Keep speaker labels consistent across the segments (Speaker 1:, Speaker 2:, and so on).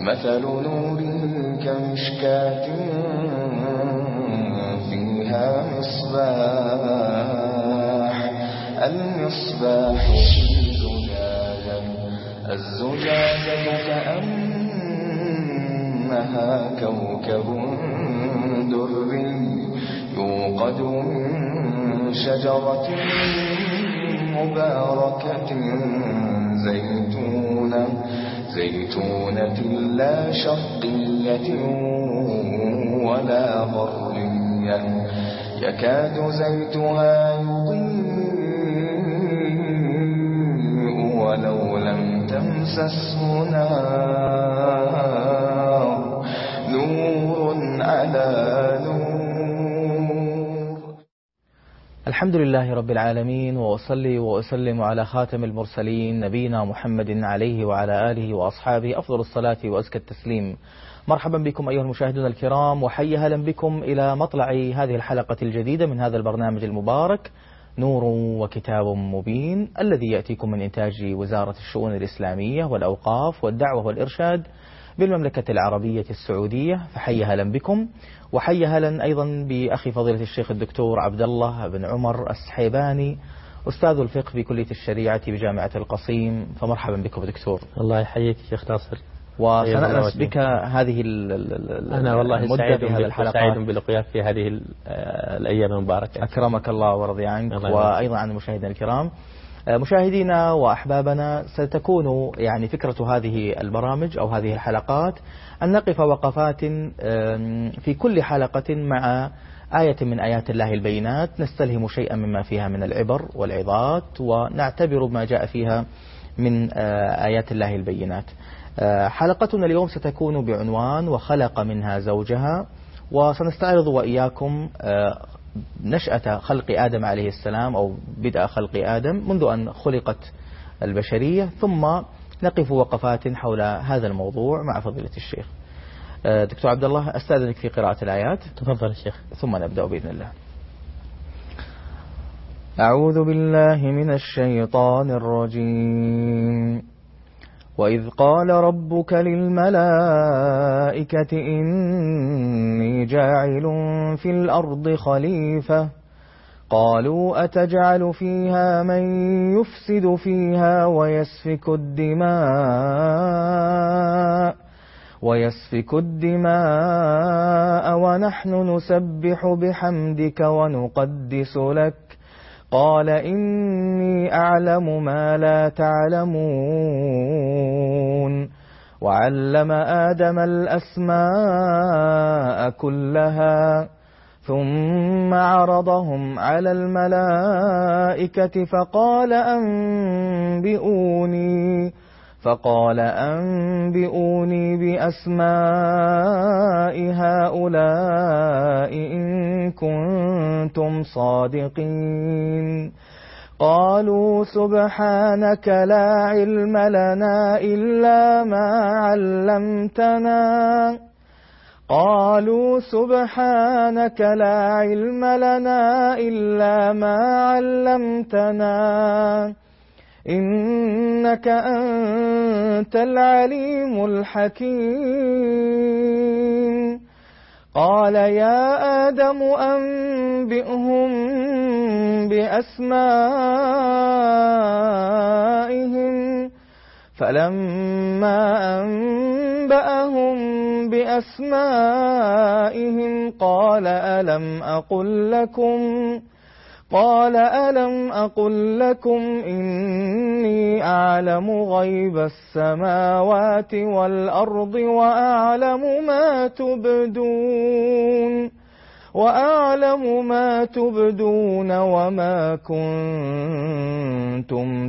Speaker 1: مثل نور كمشكاة فيها مصباح المصباح في زجاجة الزجاجة كأنها كوكب دري يوقد من شجرة مباركة زيتونة لا شرقية ولا غربية يكاد زيتها يضيء ولو لم تمسسه نار نور على نور.
Speaker 2: الحمد لله رب العالمين، وأصلي وأسلم على خاتم المرسلين نبينا محمد عليه وعلى آله وأصحابه أفضل الصلاة وأزكى التسليم. مرحبا بكم أيها المشاهدون الكرام، وحي هلا بكم إلى مطلع هذه الحلقة الجديدة من هذا البرنامج المبارك نور وكتاب مبين، الذي يأتيكم من إنتاج وزارة الشؤون الإسلامية والأوقاف والدعوة والإرشاد بالمملكة العربية السعودية. فحي هلا بكم، وحي هلا أيضا بأخي فضيلة الشيخ الدكتور عبد الله بن عمر السحيباني، أستاذ الفقه بكلية الشريعة بجامعة القصيم. فمرحبا بكم دكتور.
Speaker 3: الله يحييك شيخ ناصر،
Speaker 2: وسنأنس بك هذه
Speaker 3: أنا والله
Speaker 2: سعيد
Speaker 3: بلقياك في هذه الأيام المباركة.
Speaker 2: أكرمك الله ورضي عنك، وأيضا عن المشاهدين الكرام. مشاهدينا وأحبابنا، ستكون يعني فكرة هذه البرامج أو هذه الحلقات أن نقف وقفات في كل حلقة مع آية من آيات الله البينات، نستلهم شيئا مما فيها من العبر والعظات، ونعتبر ما جاء فيها من آيات الله البينات. حلقتنا اليوم ستكون بعنوان وخلق منها زوجها، وسنستعرض وإياكم نشأة خلق آدم عليه السلام أو بدء خلق آدم منذ أن خلقت البشرية، ثم نقف وقفات حول هذا الموضوع مع فضيلة الشيخ. دكتور عبد الله، أستاذنك في قراءة الآيات.
Speaker 3: تفضل الشيخ.
Speaker 2: ثم نبدأ بإذن الله. أعوذ بالله من الشيطان الرجيم. وإذ قال ربك للملائكة إني جاعل في الأرض خليفة قالوا أتجعل فيها من يفسد فيها ويسفك الدماء ونحن نسبح بحمدك ونقدس لك قال إني أعلم ما لا تعلمون وعلم آدم الأسماء كلها ثم عرضهم على الملائكة فقال أنبئوني بأسماء هؤلاء إن كنتم صادقين. قالوا سبحانك لا علم لنا إلا ما علمتنا إنك أنت العليم الحكيم. قال يا آدم أنبئهم بأسمائهم فلما أنبأهم بأسمائهم قال ألم أقل لكم إني أعلم غيب السماوات والأرض وأعلم ما تبدون وما كنتم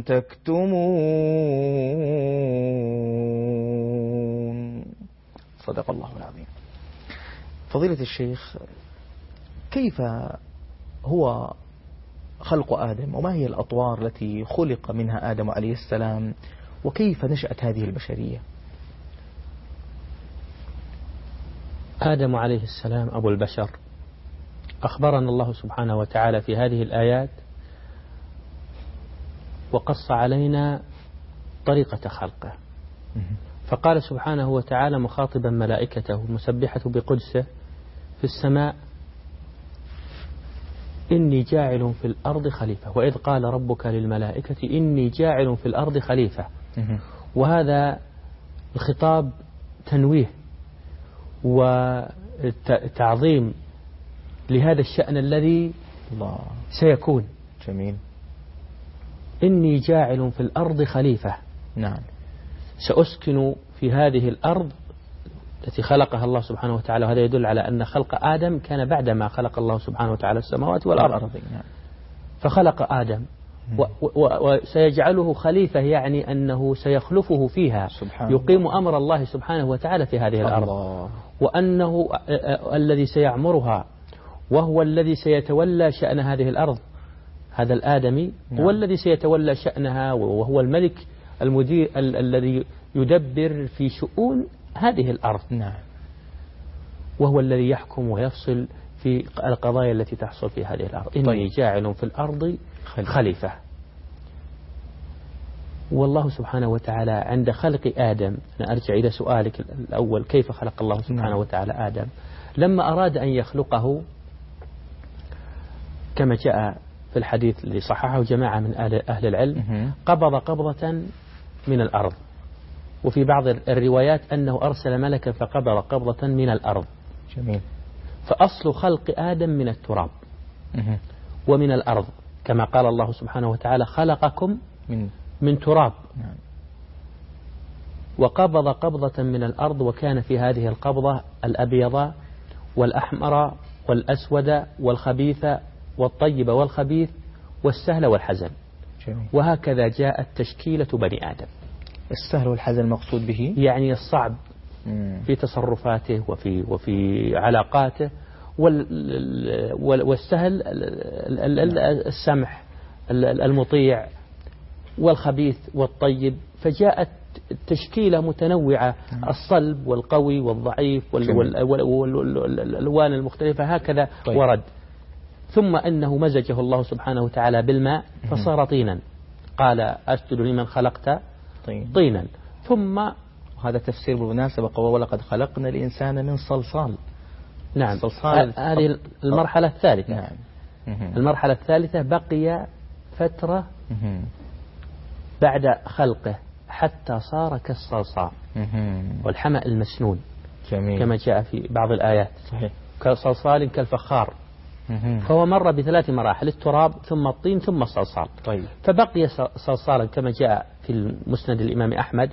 Speaker 2: تكتمون. صدق الله العظيم. فضيلة الشيخ، كيف هو خلق آدم، وما هي الأطوار التي خلق منها آدم عليه السلام، وكيف نشأت هذه البشرية؟
Speaker 3: آدم عليه السلام أبو البشر، أخبرنا الله سبحانه وتعالى في هذه الآيات وقص علينا طريقة خلقه، فقال سبحانه وتعالى مخاطبا ملائكته المسبحة بقدسه في السماء: إني جاعل في الأرض خليفة. وإذ قال ربك للملائكة إني جاعل في الأرض خليفة. وهذا الخطاب تنويه وتعظيم لهذا الشأن الذي سيكون.
Speaker 2: جميل.
Speaker 3: إني جاعل في الأرض خليفة.
Speaker 2: نعم.
Speaker 3: سأسكن في هذه الأرض التي خلقها الله سبحانه وتعالى. وهذا يدل على أن خلق آدم كان بعدما خلق الله سبحانه وتعالى السماوات والأرض. فخلق آدم وسيجعله خليفة، يعني أنه سيخلفه فيها، يقيم أمر الله سبحانه وتعالى في هذه الأرض، وأنه الذي سيعمرها وهو الذي سيتولى شأن هذه الأرض. هذا الآدمي هو الذي سيتولى شأنها، وهو الملك المدير الذي يدبر في شؤون هذه الأرض. وهو الذي يحكم ويفصل في القضايا التي تحصل في هذه الأرض. إني جاعل في الأرض خليفة. والله سبحانه وتعالى عند خلق آدم، أنا أرجع إلى سؤالك الأول: كيف خلق الله سبحانه وتعالى آدم؟ لما أراد أن يخلقه كما جاء في الحديث الذي صححه جماعة من أهل العلم، قبض قبضة من الأرض. وفي بعض الروايات أنه أرسل ملكا فقبض قبضة من الأرض.
Speaker 2: جميل.
Speaker 3: فأصل خلق آدم من التراب ومن الأرض، كما قال الله سبحانه وتعالى: خلقكم من تراب. وقبض قبضة من الأرض، وكان في هذه القبضة الأبيض والأحمر والأسود والخبيث والطيب والخبيث والسهل والحزن. وهكذا جاءت تشكيلة بني آدم.
Speaker 2: السهل والحزن المقصود به
Speaker 3: يعني الصعب في تصرفاته وفي علاقاته، والسهل السمح المطيع، والخبيث والطيب. فجاءت تشكيلة متنوعة، الصلب والقوي والضعيف والألوان المختلفة، هكذا ورد. ثم أنه مزجه الله سبحانه وتعالى بالماء فصار طينا. قال: أسجد لمن خلقت طينا. ثم
Speaker 2: هذا تفسير بالمناسبة: ولقد خلقنا الإنسان من صلصال.
Speaker 3: نعم. هذه المرحلة الثالثة.
Speaker 2: نعم.
Speaker 3: المرحلة الثالثة بقي فترة بعد خلقه حتى صار كالصلصال والحمأ المسنون.
Speaker 2: جميل.
Speaker 3: كما جاء في بعض الآيات.
Speaker 2: صحيح.
Speaker 3: كصلصال كالفخار. فهو مر ب3 مراحل: التراب ثم الطين ثم الصلصال. فبقي صلصالا كما جاء في المسند الإمام أحمد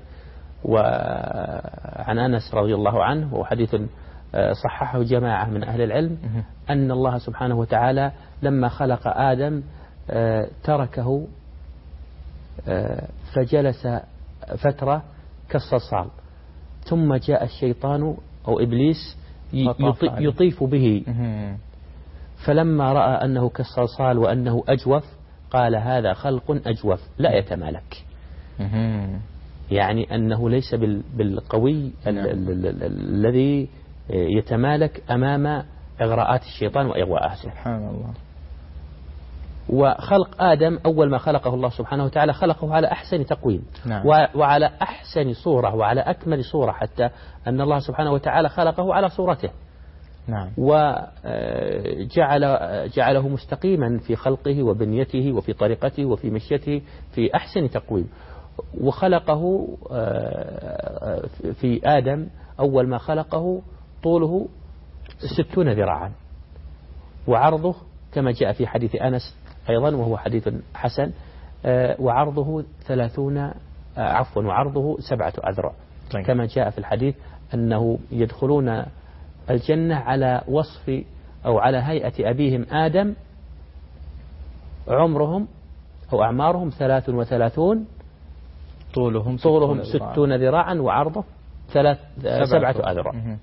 Speaker 3: وعن أنس رضي الله عنه، وحديث صححه جماعة من أهل العلم، أن الله سبحانه وتعالى لما خلق آدم تركه فجلس فترة كالصلصال، ثم جاء الشيطان أو إبليس يطيف به، فلما رأى أنه كالصلصال وأنه أجوف قال: هذا خلق أجوف لا يتمالك. يعني أنه ليس بالقوي الذي يتمالك أمام إغراءات الشيطان وإغواءاته.
Speaker 2: سبحان الله.
Speaker 3: وخلق آدم أول ما خلقه الله سبحانه وتعالى خلقه على أحسن تقويم. وعلى أحسن صورة وعلى أكمل صورة، حتى أن الله سبحانه وتعالى خلقه على صورته. وجعله مستقيما في خلقه وبنيته وفي طريقته وفي مشيته في أحسن تقويم. وخلقه في آدم أول ما خلقه طوله 60 ذراعا، وعرضه كما جاء في حديث أنس أيضا وهو حديث حسن، وعرضه 7 أذرع. كما جاء في الحديث أنه يدخلون الجنة على وصف أو على هيئة أبيهم آدم، عمرهم أو أعمارهم 33، طولهم 60 ذراعا، وعرضه 7 أذرع.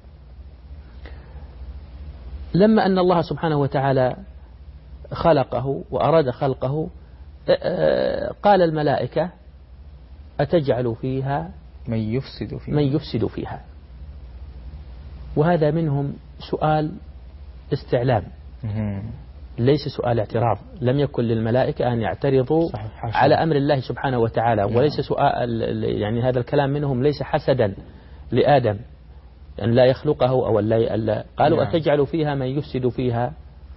Speaker 3: لما أن الله سبحانه وتعالى خلقه وأراد خلقه قال الملائكة: أتجعل فيها
Speaker 2: من يفسد فيها.
Speaker 3: وهذا منهم سؤال استعلام، ليس سؤال اعتراض، لم يكن للملائكة أن يعترضوا على أمر الله سبحانه وتعالى، وليس سؤال يعني هذا الكلام منهم ليس حسدا لآدم أن لا يخلقه أو لا قالوا أتجعل فيها من يفسد فيها.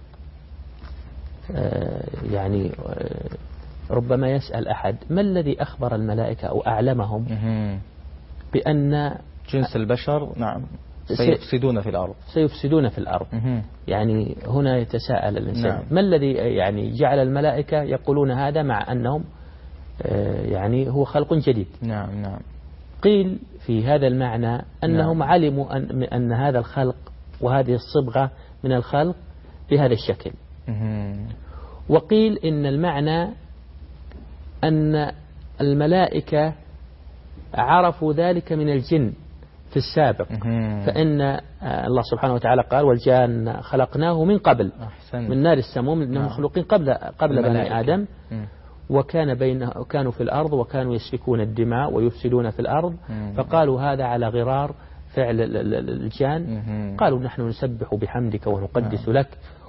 Speaker 3: يعني ربما يسأل أحد ما الذي أخبر الملائكة أو أعلمهم بأن
Speaker 2: جنس البشر سيفسدون في الأرض.
Speaker 3: يعني هنا يتساءل الإنسان ما الذي يعني جعل الملائكة يقولون هذا مع أنهم يعني هو خلق جديد. قيل في هذا المعنى أنهم علموا أن هذا الخلق وهذه الصبغة من الخلق بهذا الشكل. وقيل إن المعنى أن الملائكة عرفوا ذلك من الجن في السابق، فإن الله سبحانه وتعالى قال والجان خلقناه من قبل من نار السموم، إنهم مخلوقين قبل بني آدم، كانوا في الأرض وكانوا يسفكون الدماء ويفسدون في الأرض، فقالوا هذا على غرار فعل الجان. قالوا نحن نسبح بحمدك ونقدس لك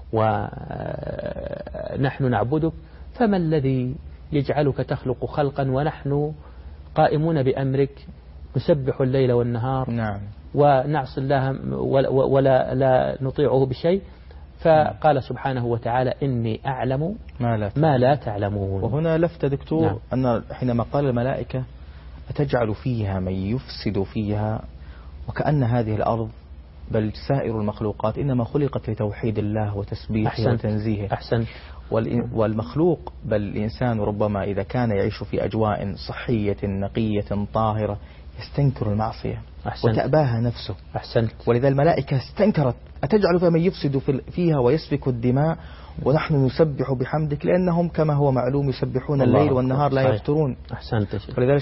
Speaker 3: ونحن نعبدك، فما الذي يجعلك تخلق خلقا ونحن قائمون بأمرك نسبح الليل والنهار ونعصي الله ولا نطيعه بشيء؟ فقال سبحانه وتعالى إني أعلم ما لا تعلمون.
Speaker 2: وهنا لفت دكتور أن حينما قال الملائكة أتجعل فيها من يفسد فيها، وكأن هذه الأرض بل سائر المخلوقات إنما خلقت لتوحيد الله وتسبيحه وتنزيهه. والمخلوق بل الإنسان ربما إذا كان يعيش في أجواء صحية نقية طاهرة يستنكر المعصية وتأباها نفسه. ولذا الملائكة استنكرت أتجعل فيها من يفسد فيها ويسفك الدماء ونحن نسبح بحمدك، لأنهم كما هو معلوم يسبحون الليل والنهار لا يفترون. ولذا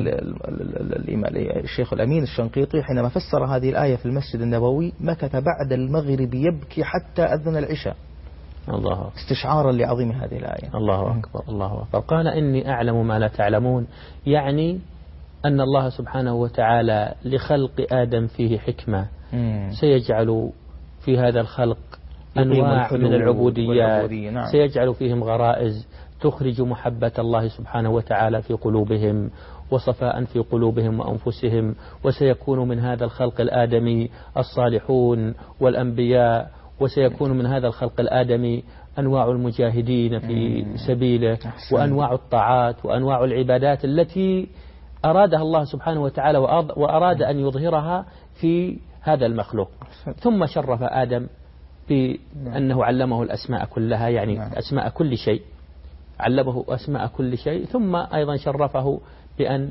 Speaker 2: الشيخ الأمين الشنقيطي حينما فسر هذه الآية في المسجد النبوي مكث بعد المغرب يبكي حتى أذن العشاء استشعارا لعظيم هذه الآية.
Speaker 3: الله أكبر الله أكبر. قال إني أعلم ما لا تعلمون، يعني أن الله سبحانه وتعالى لخلق آدم فيه حكمة، سيجعل في هذا الخلق أنواع من العبوديات، سيجعل فيهم غرائز تخرج محبة الله سبحانه وتعالى في قلوبهم وصفاء في قلوبهم وأنفسهم، وسيكون من هذا الخلق الآدمي الصالحون والأنبياء، وسيكون من هذا الخلق الآدمي أنواع المجاهدين في سبيله وأنواع الطاعات وأنواع العبادات التي أرادها الله سبحانه وتعالى وأراد أن يظهرها في هذا المخلوق. ثم شرف آدم بأنه علمه الأسماء كلها، يعني أسماء كل شيء، علمه أسماء كل شيء، ثم أيضا شرفه بأن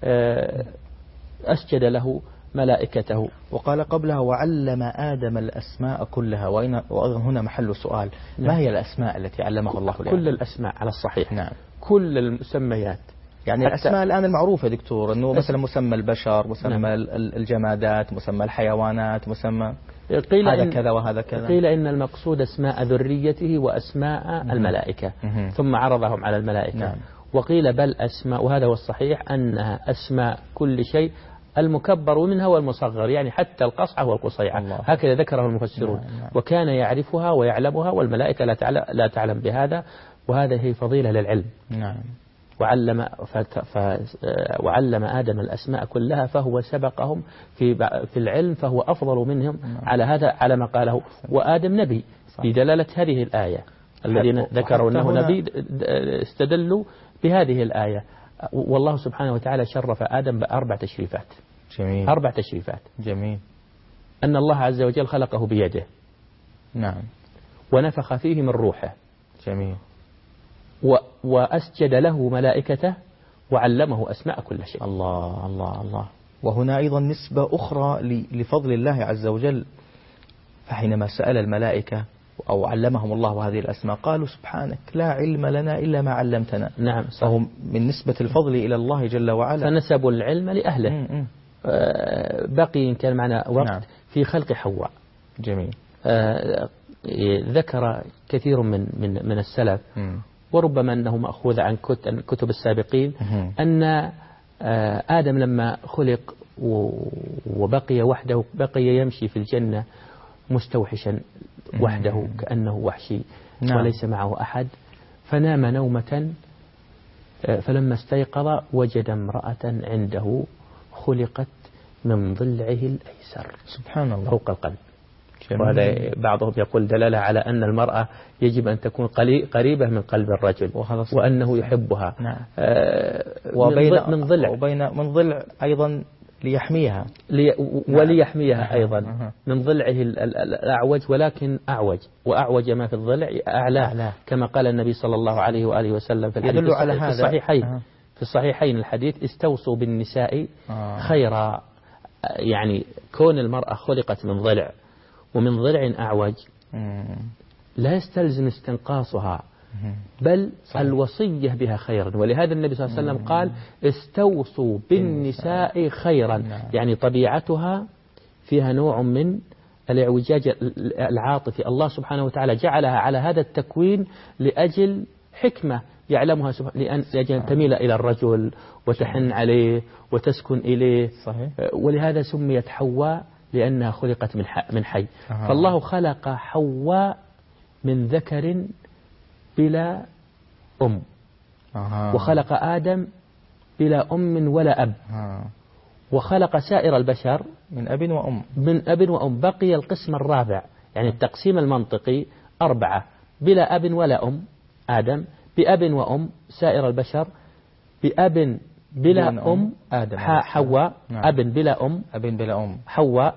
Speaker 3: أسجد له ملائكته.
Speaker 2: وقال قبلها وعلم آدم الأسماء كلها، وأيضا هنا محل سؤال ما هي الأسماء التي علمها الله لآدم؟
Speaker 3: كل الأسماء على الصحيح. كل المسميات،
Speaker 2: يعني الأسماء الآن المعروفة دكتور أنه مثلا مسمى البشر، مسمى الجمادات، مسمى الحيوانات، مسمى هذا كذا وهذا كذا.
Speaker 3: قيل إن المقصود أسماء ذريته وأسماء الملائكة، ثم عرضهم على الملائكة. وقيل بل أسماء، وهذا هو الصحيح، أنها أسماء كل شيء المكبر منها والمصغر، يعني حتى القصعة والقصيعة، هكذا ذكره المفسرون. وكان يعرفها ويعلمها والملائكة لا تعلم بهذا، وهذا هي فضيلة للعلم. وعلم آدم الأسماء كلها، فهو سبقهم في العلم، فهو أفضل منهم على هذا، على ما قاله. وآدم نبي بدلالة هذه الآية، الذين ذكروا أنه نبي استدلوا بهذه الآية. والله سبحانه وتعالى شرف آدم بأربع تشريفات.
Speaker 2: جميل.
Speaker 3: 4 تشريفات.
Speaker 2: جميل.
Speaker 3: أن الله عز وجل خلقه بيده. ونفخ فيه من روحه.
Speaker 2: جميل.
Speaker 3: وأسجد له ملائكته وعلمه أسماء كل شيء.
Speaker 2: الله الله الله. وهنا أيضا نسبة أخرى لفضل الله عز وجل، فحينما سأل الملائكة أو علمهم الله هذه الأسماء قالوا سبحانك لا علم لنا إلا ما علمتنا.
Speaker 3: نعم.
Speaker 2: فهو من نسبة الفضل إلى الله جل وعلا،
Speaker 3: فنسبوا العلم لأهله. بقي إن كان معنا وقت في خلق حواء.
Speaker 2: جميل.
Speaker 3: ذكر كثير من السلف، وربما أنه مأخوذ عن كتب السابقين، أن آدم لما خلق وبقي وحده، بقي يمشي في الجنة مستوحشا وحده كأنه وحشي، وليس معه أحد، فنام نومة، فلما استيقظ وجد امرأة عنده خلقت من ضلعه الأيسر
Speaker 2: سبحان الله
Speaker 3: فوق القلب. وهذا بعضهم يقول دلالة على أن المرأة يجب أن تكون قريبة من قلب الرجل وأنه يحبها.
Speaker 2: من ضلع أيضا ليحميها
Speaker 3: وليحميها أيضا من ضلعه الأعوج، ولكن أعوج، وأعوج ما في الضلع أعلاه، كما قال النبي صلى الله عليه وآله وسلم في الحديث في الصحيحين في الصحيحين الحديث استوصوا بالنساء خيرا. يعني كون المرأة خلقت من ضلع ومن ضلع أعوج لا يستلزم استنقاصها، بل الوصية بها خيرا. ولهذا النبي صلى الله عليه وسلم قال استوصوا بالنساء خيرا، يعني طبيعتها فيها نوع من الاعوجاج العاطفي. الله سبحانه وتعالى جعلها على هذا التكوين لأجل حكمة يعلمها لأجل أن تميل إلى الرجل وتحن عليه وتسكن إليه. ولهذا سميت حواء لأنها خلقت من حي. فالله خلق حواء من ذكر بلا أم، وخلق آدم بلا أم ولا أب، وخلق سائر البشر
Speaker 2: من أب
Speaker 3: وأم. بقي القسم الرابع، يعني التقسيم المنطقي 4: بلا أب ولا أم آدم، بأب وأم سائر البشر، بأب بلا أم
Speaker 2: آدم
Speaker 3: حواء، أب بلا أم حواء،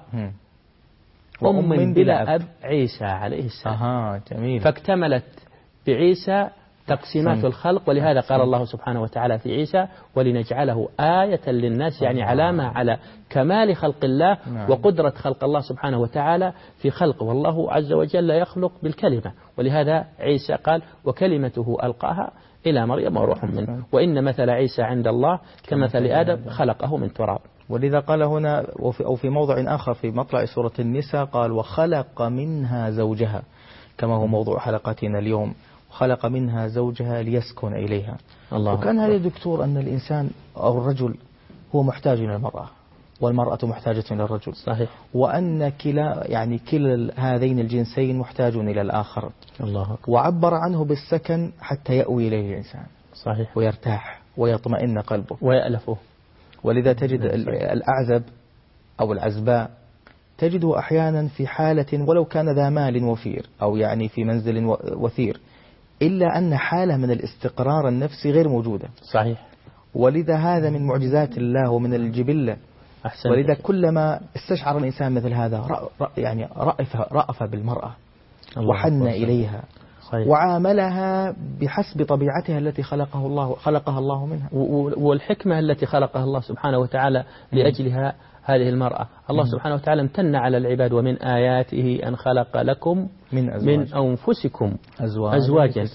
Speaker 3: أم بلا أب عيسى عليه السلام.
Speaker 2: جميل.
Speaker 3: فاكتملت بعيسى تقسيمات الخلق. ولهذا قال الله سبحانه وتعالى في عيسى ولنجعله آية للناس، يعني علامة على كمال خلق الله وقدرة خلق الله سبحانه وتعالى في خلقه. والله عز وجل يخلق بالكلمة، ولهذا عيسى قال وكلمته ألقاها إلى مريم وروح منه، وإن مثل عيسى عند الله كمثل آدم خلقه من تراب.
Speaker 2: ولذا قال هنا أو في موضع آخر في مطلع سورة النساء قال وخلق منها زوجها، كما هو موضوع حلقتنا اليوم، خلق منها زوجها ليسكن إليها. وكان هذا دكتور أن الإنسان أو الرجل هو محتاج إلى المرأة، والمرأة محتاجة إلى الرجل.
Speaker 3: صحيح.
Speaker 2: وأن كلا هذين الجنسين محتاج إلى الآخر.
Speaker 3: الله.
Speaker 2: وعبر عنه بالسكن حتى يأوي إليه الإنسان.
Speaker 3: صحيح.
Speaker 2: ويرتاح ويطمئن قلبه
Speaker 3: ويألفه.
Speaker 2: ولذا تجد الأعزب أو العزباء تجده أحيانا في حالة ولو كان ذا مال وفير أو يعني في منزل وثير، إلا أن حالة من الاستقرار النفسي غير موجودة.
Speaker 3: صحيح.
Speaker 2: ولذا هذا من معجزات الله ومن الجبلة. ولذا كلما استشعر الإنسان مثل هذا يعني رأف بالمرأة وحن إليها.
Speaker 3: صحيح.
Speaker 2: وعاملها بحسب طبيعتها التي خلقها الله منها،
Speaker 3: والحكمة التي خلقها الله سبحانه وتعالى لأجلها هذه المرأة. الله سبحانه وتعالى امتن على العباد ومن آياته أن خلق لكم من أنفسكم أزواجا.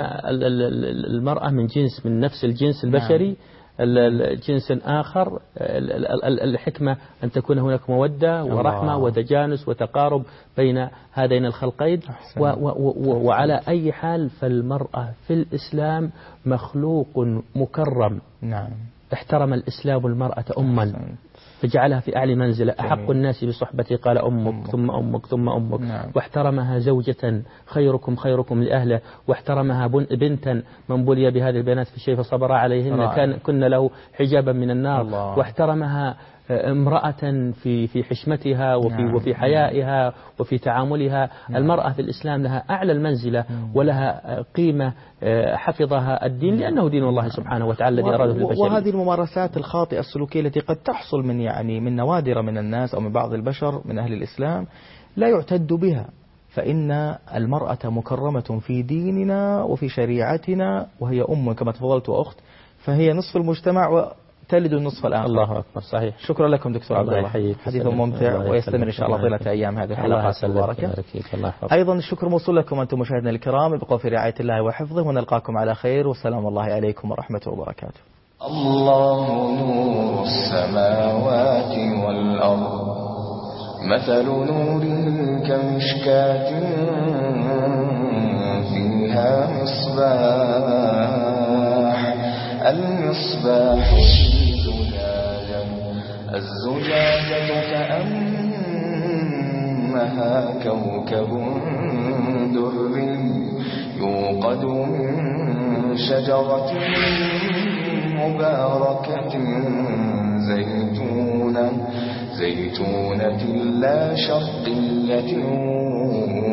Speaker 3: فالمرأة من نفس الجنس البشري. الجنس آخر الحكمة أن تكون هناك مودة ورحمة وتجانس وتقارب بين هذين الخلقين. وعلى أي حال فالمرأة في الإسلام مخلوق مكرم. احترم الإسلام المرأة أما فجعلها في أعلى منزلة. أحق الناس بصحبتي قال أمك ثم أمك ثم أمك. واحترمها زوجة خيركم خيركم لأهله. واحترمها بنتا من بلي بهذه البنات في الشيء فصبر عليهن كن له حجابا من النار. واحترمها امرأة في حشمتها وفي حيائها وفي تعاملها. المرأة في الإسلام لها أعلى المنزلة ولها قيمة حفظها الدين لأنه دين الله سبحانه وتعالى الذي أراده للبشر.
Speaker 2: وهذه الممارسات الخاطئة السلوكية التي قد تحصل من نوادر من الناس أو من بعض البشر من أهل الإسلام لا يعتد بها، فإن المرأة مكرمة في ديننا وفي شريعتنا، وهي أم كما تفضلت وأخت، فهي نصف المجتمع تلد النصف الآخر.
Speaker 3: الله أكبر. صحيح.
Speaker 2: شكرا لكم دكتور عبد الله، حديث ممتع ويستمر إن شاء الله طيلة أيام هذه الحلقات المباركة. أيضا الشكر موصول لكم أنتم مشاهدينا الكرام، ابقوا في رعاية الله وحفظه، ونلقاكم على خير، والسلام الله عليكم ورحمته وبركاته.
Speaker 1: الله نور السماوات والأرض، مثل نوره كمشكاة فيها مصباح، المصباح الزجاجة كأنها كوكب دري يوقد من شجرة مباركة زيتونة لا شرقية